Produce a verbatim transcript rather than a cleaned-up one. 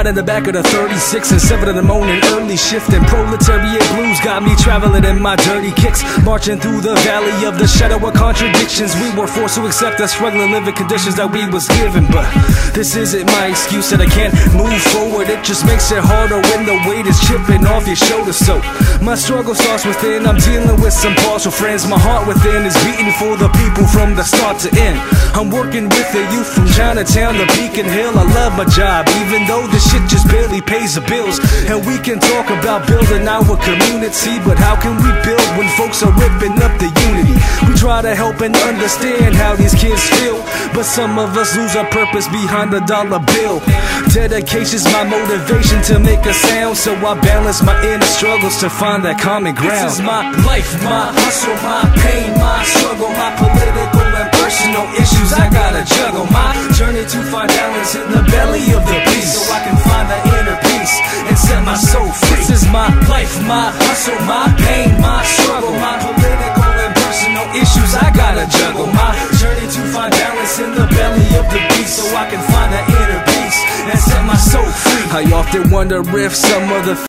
Ride in the back of the thirty-six and seven in the morning, early shift. And proletariat blues got me traveling in my dirty kicks, marching through the valley of the shadow of contradictions. We were forced to accept the struggling living conditions that we was given. But this isn't my excuse that I can't move forward. It just makes it harder when the weight is chipping off your shoulders. So my struggle starts within. I'm dealing with some partial friends. My heart within is beating for the people from the start to end. I'm working with the youth from Chinatown to Beacon Hill. I love my job, even though this shit just barely pays the bills. And we can talk about building our community, but how can we build when folks are ripping up the unity? We try to help and understand how these kids feel, but some of us lose our purpose behind the dollar bill. Dedication's my motivation to make a sound, so I balance my inner struggles to find that common ground. This is my life, my hustle, my pain, my struggle, my political and personal issues I gotta juggle. My journey to find balance in the belly of the beast, so I can find the inner peace and set my soul free. This is my life, my hustle, my pain, my struggle, my political and personal issues I gotta juggle. My journey to find balance in the belly of the beast, so I can find the inner peace and set my soul free. I often wonder if some of the